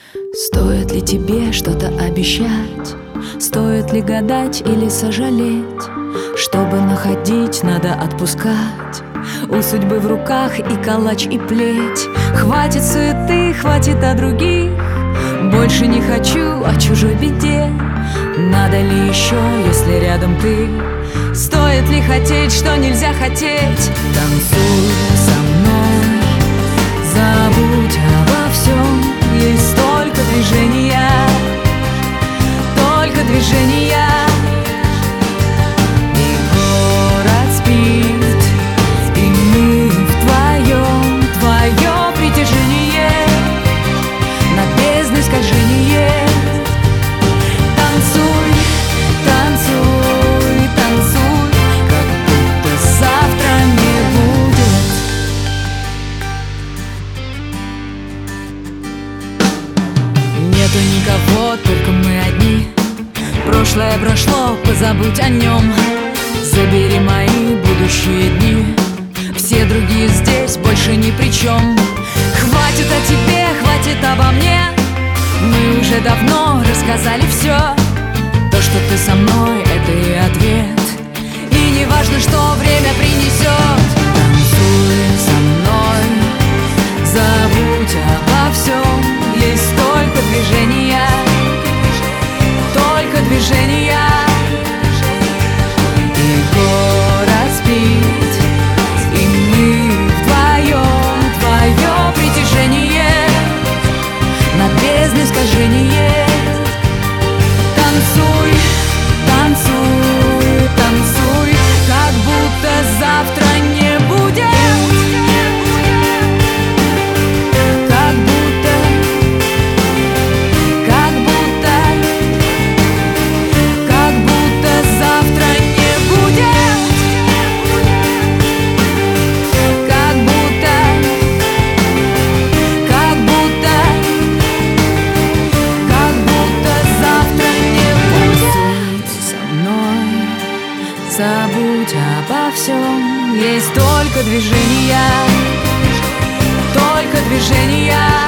Стоит ли тебе что-то обещать? Стоит ли гадать или сожалеть? Чтобы находить, надо отпускать. У судьбы в руках и калач, и плеть. Хватит суеты, хватит о других. Больше не хочу о чужой беде. Надо ли еще, если рядом ты? Стоит ли хотеть, что нельзя хотеть? Танцуй со мной, забудь обо всем. Есть только движения, только движения. И город спит, и мы вдвоем. Твое притяжение над бездной скольжение. Танцуй, танцуй, танцуй, как будто завтра не будет. Нету никого, только мы одни. Прошлое прошло, позабудь о нем. Забери мои будущие дни. Все другие здесь больше ни при чем. Хватит о тебе, хватит обо мне. Мы уже давно рассказали все. То, что ты со мной, это и ответ. И не важно, что время принесет. Танцуй со мной, забудь обо всем. Есть только движения, только движения. И город спит, и мы вдвоем. Твое притяжение над бездной скольжение. Танцуй, танцуй, танцуй, как будто завтра не будет. Как будто, как будто, как будто завтра не будет. Как будто, как будто, как будто завтра не будет. Со мной забудь обо всем. Есть только движения, только движения.